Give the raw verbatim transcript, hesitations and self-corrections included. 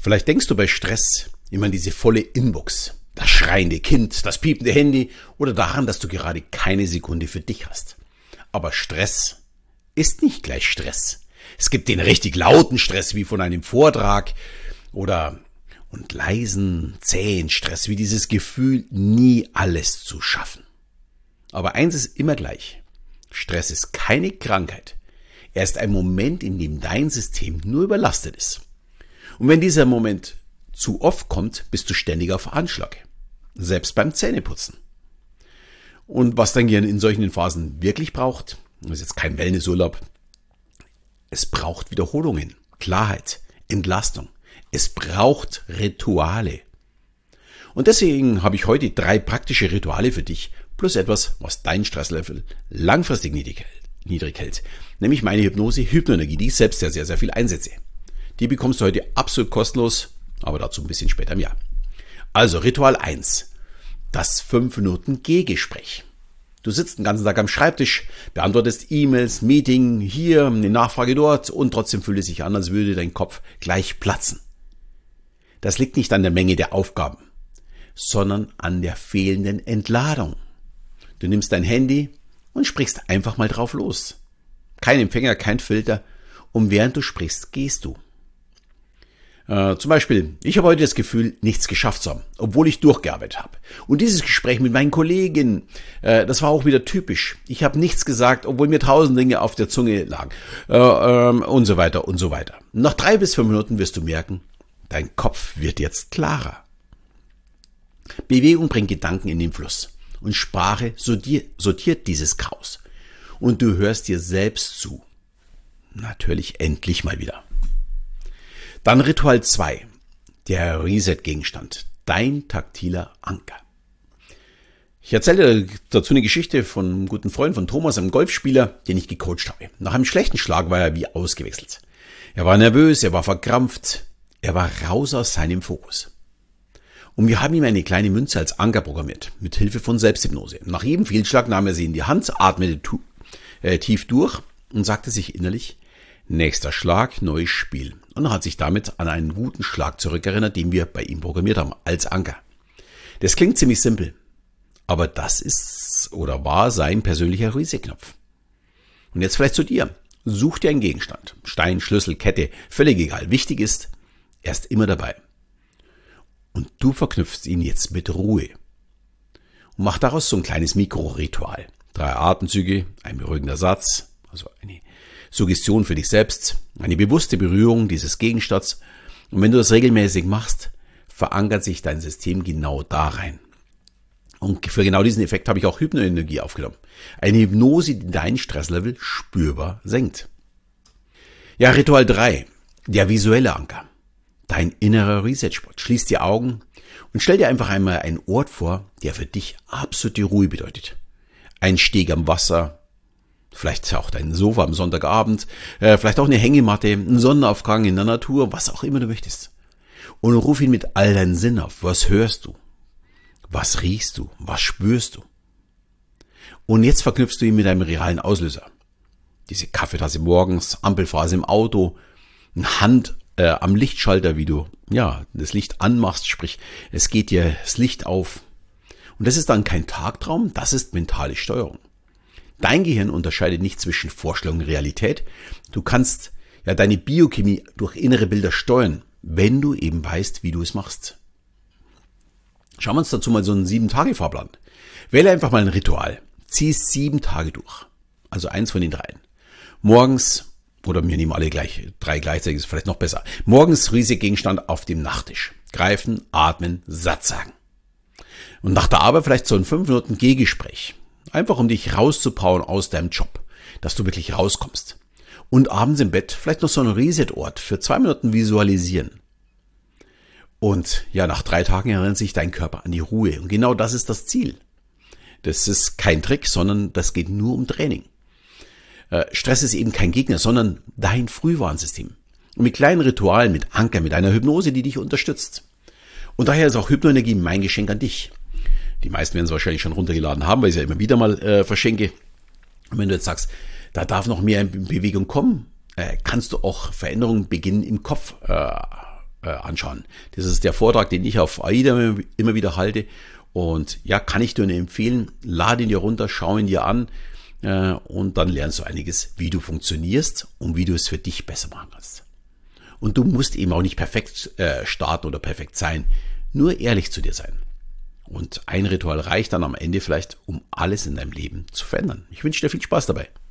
Vielleicht denkst du bei Stress immer an diese volle Inbox, das schreiende Kind, das piepende Handy oder daran, dass du gerade keine Sekunde für dich hast. Aber Stress ist nicht gleich Stress. Es gibt den richtig lauten Stress wie von einem Vortrag oder und leisen, zähen Stress wie dieses Gefühl, nie alles zu schaffen. Aber eins ist immer gleich. Stress ist keine Krankheit. Er ist ein Moment, in dem dein System nur überlastet ist. Und wenn dieser Moment zu oft kommt, bist du ständig auf Anschlag. Selbst beim Zähneputzen. Und was dein Gehirn in solchen Phasen wirklich braucht, das ist jetzt kein Wellnessurlaub, es braucht Wiederholungen, Klarheit, Entlastung. Es braucht Rituale. Und deswegen habe ich heute drei praktische Rituale für dich, plus etwas, was dein Stresslevel langfristig niedrig hält. Nämlich meine Hypnose, Hypnoenergie, die ich selbst sehr, sehr, sehr viel einsetze. Die bekommst du heute absolut kostenlos, aber dazu ein bisschen später im Jahr. Also Ritual eins, das fünf Minuten Gehgespräch. Du sitzt den ganzen Tag am Schreibtisch, beantwortest E-Mails, Meeting, hier, eine Nachfrage dort und trotzdem fühlt es sich an, als würde dein Kopf gleich platzen. Das liegt nicht an der Menge der Aufgaben, sondern an der fehlenden Entladung. Du nimmst dein Handy und sprichst einfach mal drauf los. Kein Empfänger, kein Filter und während du sprichst, gehst du. Äh, zum Beispiel, ich habe heute das Gefühl, nichts geschafft zu haben, obwohl ich durchgearbeitet habe. Und dieses Gespräch mit meinen Kollegen, äh, das war auch wieder typisch. Ich habe nichts gesagt, obwohl mir tausend Dinge auf der Zunge lagen äh, ähm, und so weiter und so weiter. Nach drei bis fünf Minuten wirst du merken, dein Kopf wird jetzt klarer. Bewegung bringt Gedanken in den Fluss und Sprache sortiert dieses Chaos. Und du hörst dir selbst zu. Natürlich endlich mal wieder. Dann Ritual zwei, der Reset-Gegenstand, dein taktiler Anker. Ich erzähle dazu eine Geschichte von einem guten Freund von Thomas, einem Golfspieler, den ich gecoacht habe. Nach einem schlechten Schlag war er wie ausgewechselt. Er war nervös, er war verkrampft, er war raus aus seinem Fokus. Und wir haben ihm eine kleine Münze als Anker programmiert, mit Hilfe von Selbsthypnose. Nach jedem Fehlschlag nahm er sie in die Hand, atmete tu, äh, tief durch und sagte sich innerlich, nächster Schlag, neues Spiel. Und er hat sich damit an einen guten Schlag zurückerinnert, den wir bei ihm programmiert haben, als Anker. Das klingt ziemlich simpel, aber das ist oder war sein persönlicher Reset-Knopf. Und jetzt vielleicht zu dir. Such dir einen Gegenstand. Stein, Schlüssel, Kette, völlig egal. Wichtig ist, er ist immer dabei. Und du verknüpfst ihn jetzt mit Ruhe. Und mach daraus so ein kleines Mikroritual. Drei Atemzüge, ein beruhigender Satz, also eine Suggestion für dich selbst, eine bewusste Berührung dieses Gegenstands. Und wenn du das regelmäßig machst, verankert sich dein System genau da rein. Und für genau diesen Effekt habe ich auch Hypnoenergie aufgenommen. Eine Hypnose, die dein Stresslevel spürbar senkt. Ja, Ritual drei, der visuelle Anker. Dein innerer Reset-Spot. Schließ die Augen und stell dir einfach einmal einen Ort vor, der für dich absolute Ruhe bedeutet. Ein Steg am Wasser, vielleicht auch dein Sofa am Sonntagabend, äh, vielleicht auch eine Hängematte, ein Sonnenaufgang in der Natur, was auch immer du möchtest. Und ruf ihn mit all deinen Sinnen auf. Was hörst du? Was riechst du? Was spürst du? Und jetzt verknüpfst du ihn mit einem realen Auslöser. Diese Kaffeetasse morgens, Ampelphase im Auto, eine Hand äh, am Lichtschalter, wie du ja das Licht anmachst, sprich, es geht dir das Licht auf. Und das ist dann kein Tagtraum, das ist mentale Steuerung. Dein Gehirn unterscheidet nicht zwischen Vorstellung und Realität. Du kannst ja deine Biochemie durch innere Bilder steuern, wenn du eben weißt, wie du es machst. Schauen wir uns dazu mal so einen sieben-Tage-Fahrplan. Wähle einfach mal ein Ritual. Zieh es sieben Tage durch. Also eins von den dreien. Morgens, oder wir nehmen alle gleich, drei gleichzeitig, ist vielleicht noch besser. Morgens Reset-Gegenstand auf dem Nachttisch. Greifen, atmen, Satz sagen. Und nach der Arbeit vielleicht so ein fünf Minuten Gehgespräch. Einfach um dich rauszupowern aus deinem Job, dass du wirklich rauskommst. Und abends im Bett vielleicht noch so einen Reset-Ort für zwei Minuten visualisieren. Und ja, nach drei Tagen erinnert sich dein Körper an die Ruhe. Und genau das ist das Ziel. Das ist kein Trick, sondern das geht nur um Training. Äh, Stress ist eben kein Gegner, sondern dein Frühwarnsystem. Und mit kleinen Ritualen, mit Anker, mit einer Hypnose, die dich unterstützt. Und daher ist auch Hypnoenergie mein Geschenk an dich. Die meisten werden es wahrscheinlich schon runtergeladen haben, weil ich es ja immer wieder mal äh, verschenke. Und wenn du jetzt sagst, da darf noch mehr in Bewegung kommen, äh, kannst du auch Veränderungen beginnen im Kopf äh, äh, anschauen. Das ist der Vortrag, den ich auf AIDA immer wieder halte. Und ja, kann ich dir nur empfehlen, lade ihn dir runter, schau ihn dir an äh, und dann lernst du einiges, wie du funktionierst und wie du es für dich besser machen kannst. Und du musst eben auch nicht perfekt äh, starten oder perfekt sein, nur ehrlich zu dir sein. Und ein Ritual reicht dann am Ende vielleicht, um alles in deinem Leben zu verändern. Ich wünsche dir viel Spaß dabei.